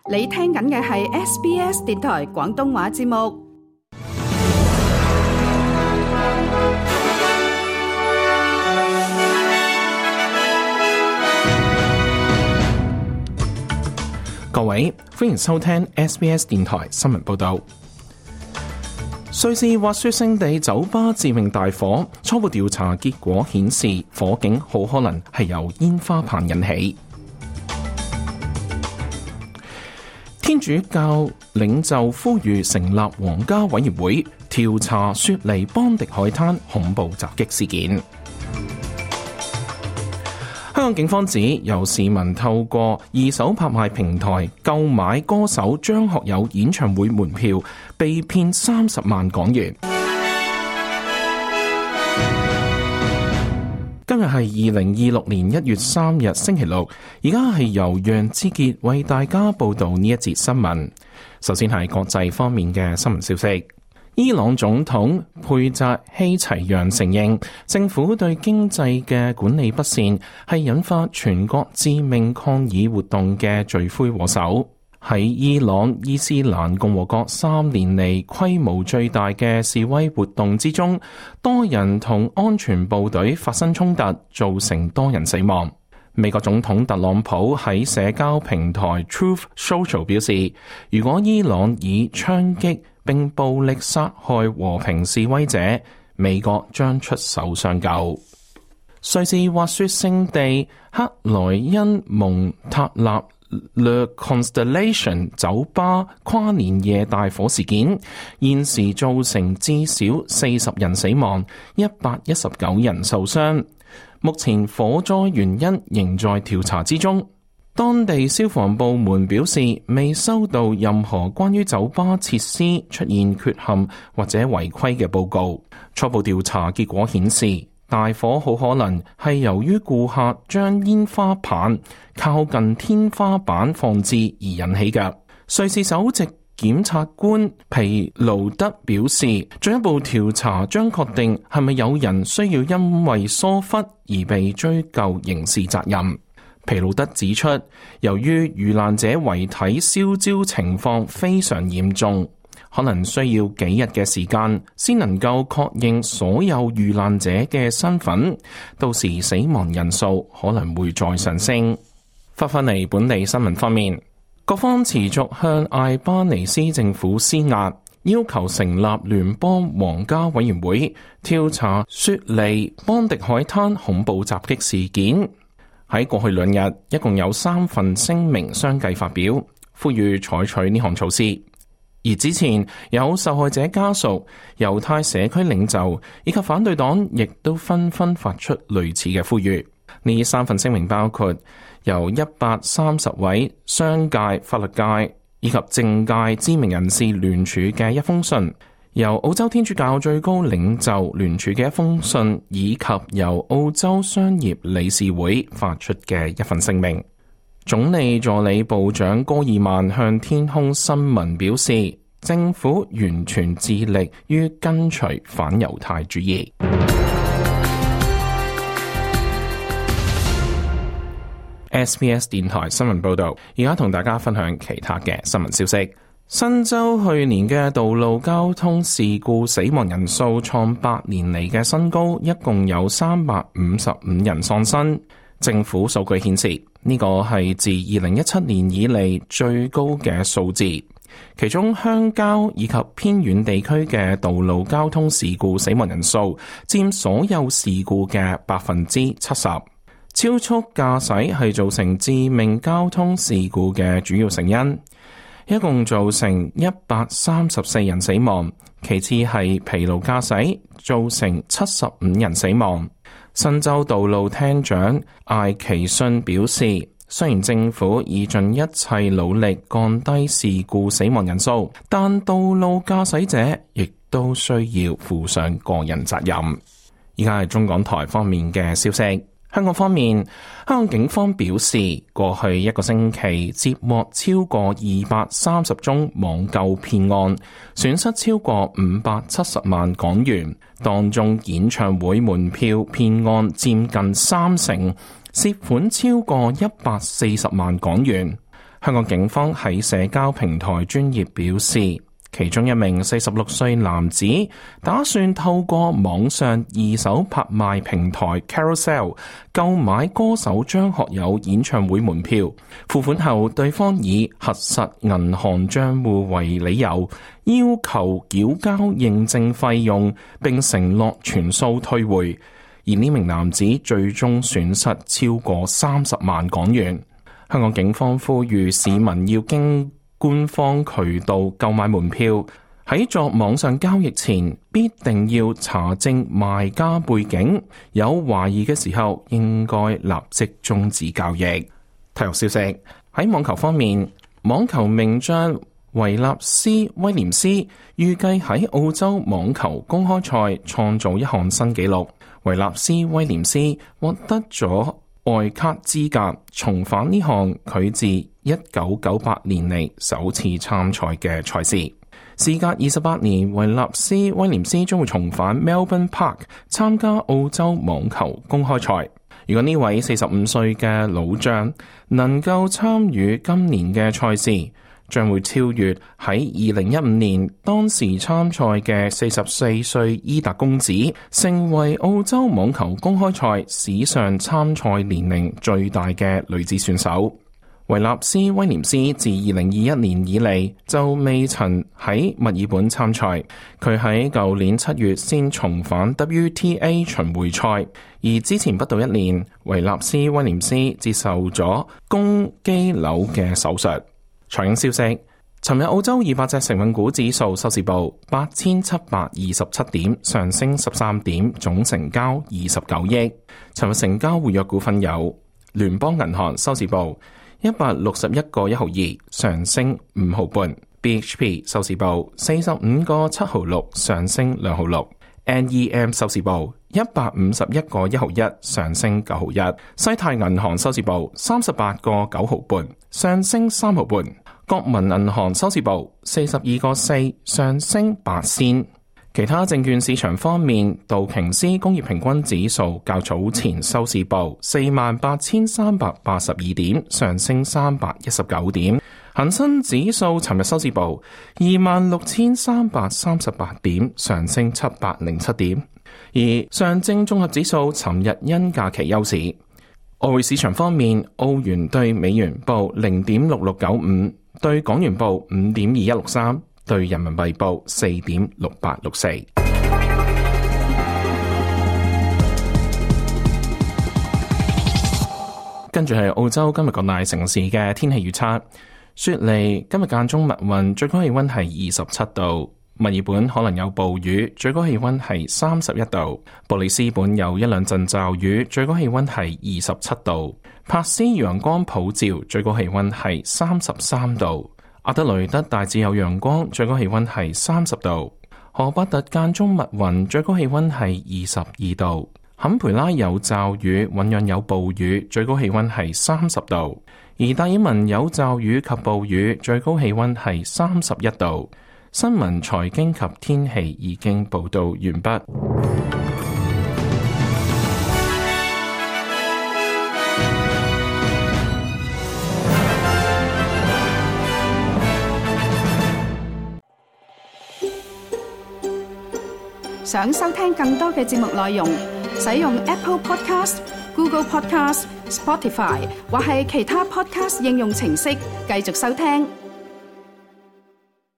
你聽緊嘅係 SBS 電台廣東話節目。 各位，歡迎收聽 SBS 電台新聞報道。瑞士滑雪勝地酒吧致命大火，初步調查結果顯示，火警好可能係由煙花棒引起。天主教領袖呼籲成立皇家委員會調查雪梨邦迪海灘恐怖襲擊事件。香港警方指有市民透過二手拍賣平台購買歌手張學友演唱會門票，被騙30萬港元。今日係2026年1月3日星期六，而家係由楊之傑為大家報道呢一節新聞。首先係國際方面嘅新聞消息。伊朗總統佩扎希齊揚承認，政府對經濟嘅管理不善係引發全國致命抗議活動嘅罪魁禍首。喺伊朗伊斯蘭共和國3年嚟規模最大嘅示威活動之中，多人同安全部隊發生衝突，造成多人死亡。美國總統特朗普喺社交平台 Truth Social 表示，如果伊朗以槍擊並暴力殺害和平示威者，美國將出手相救。瑞士滑雪勝地克萊恩蒙塔納 Le Constellation 酒吧跨年夜大火事件，現時造成至少40人死亡，119人受傷。目前火災原因仍在調查之中。當地消防部門表示，未收到任何關於酒吧設施出現缺陷或者違規嘅報告。初步調查結果顯示，大火好可能係由於顧客將煙花棒靠近天花板放置而引起嘅。瑞士首席檢察官皮盧德表示，進一步調查將確定係咪有人需要因為疏忽而被追究刑事責任。皮魯德指出，由於遇難者遺體燒焦情況非常嚴重，可能需要幾日嘅時間先能夠確認所有遇難者嘅身份，到時死亡人數可能會再上升。翻嚟本地新聞方面，各方持續向艾巴尼斯政府施壓，要求成立聯邦皇家委員會調查雪梨邦迪海灘恐怖襲擊事件。喺過去2日，一共有3份聲明相繼發表，呼籲採取呢項措施。而之前有受害者家屬、猶太社區領袖以及反對黨亦都紛紛發出類似嘅呼籲。呢3份聲明包括由130位商界、法律界以及政界知名人士聯署嘅一封信，由澳洲天主教最高領袖聯署嘅一封信，以及由澳洲商業理事會發出嘅一份聲明。總理助理部長戈爾曼向天空新聞表示，政府完全致力於跟隨反猶太主義。SBS 電台新聞報道，而家同大家分享其他嘅新聞消息。新州去年嘅道路交通事故死亡人數創8年嚟嘅新高，一共有355人喪生。政府數據顯示，呢個係自2017年以嚟最高嘅數字。其中鄉郊以及偏遠地區嘅道路交通事故死亡人數佔所有事故嘅70%。超速駕駛係造成致命交通事故嘅主要成因，一共造成134人死亡，其次係疲勞駕駛，造成75人死亡。新州道路廳長艾奇遜表示，雖然政府已盡一切努力降低事故死亡人數，但道路駕駛者亦都需要負上個人責任。而家係中港台方面嘅消息。香港方面，香港警方表示，過去1個星期接獲超過230宗網購騙案，損失超過570萬港元，當中演唱會門票騙案佔近30%，涉款超過140萬港元。 香港警方喺社交平台專頁表示，其中一名46歲男子打算透過網上二手拍賣平台 Carousell 購買歌手張學友演唱會門票，付款後對方以核實銀行賬戶為理由，要求繳交認證費用，並承諾全數退回，而呢名男子最終損失超過30萬港元。香港警方呼籲市民要經官方渠道購買門票，喺作網上交易前必定要查證賣家背景，有懷疑嘅時候應該立即終止交易。體育消息，喺網球方面，網球名將維納斯威廉斯預計喺澳洲網球公開賽創造一項新紀錄。維納斯威廉斯獲得咗外卡資格，重返呢項佢自1998年嚟首次參賽嘅賽事。事隔28年，維納斯威廉斯將會重返 Melbourne Park 參加澳洲網球公開賽。如果呢位45歲嘅老將能夠參與今年嘅賽事，將會超越喺2015年當時參賽嘅44歲伊達公子，成為澳洲網球公開賽史上參賽年齡最大嘅女子選手。維納斯威廉斯自2021年以嚟就未曾喺墨爾本參賽，佢喺舊年7月先重返 WTA 巡迴賽，而之前不到1年，維納斯威廉斯接受咗肱肌瘤嘅手術。財經消息，尋日澳洲200隻成分股指數收市報8727點，上升13點，總成交29億。尋日成交活躍股份有聯邦銀行，收市報161個1毫2，上升5毫半。BHP 收市報45個7毫6，上升2毫6。NEM 收市報151個1毫1，上升9毫1。西泰銀行收市報38個9毫半，上升3毫半。國民銀行收市報42個4，上升8仙。其他證券市場方面，道瓊斯工業平均指數較早前收市報48,382點，上升319點。恒生指數尋日收市報26,338點，上升707點。而上證綜合指數尋日因假期休市。外匯市場方面，澳元對美元報0.6695，對港元報5.2163，對人民幣報4.6864。跟住係澳洲今日各大城市嘅天氣預測。雪梨今日間中密雲，最高氣溫係27度。墨爾本可能有暴雨，最高氣溫係31度。布里斯本有一兩陣驟雨，最高氣溫係27度。珀斯陽光普照，最高氣溫係33度。阿德雷德大致有陽光，最高氣溫係30度。荷伯特間中密雲，最高氣溫係22度。坎培拉有驟雨，醞釀有暴雨，最高氣溫係30度。而達爾文有驟雨及暴雨，最高氣溫係31度。新聞、財經及天氣已經報道完畢。 想收聽更多嘅節目內容，使用 Apple Podcast、Google Podcast、Spotify 或係其他 Podcast 應用程式繼續收聽。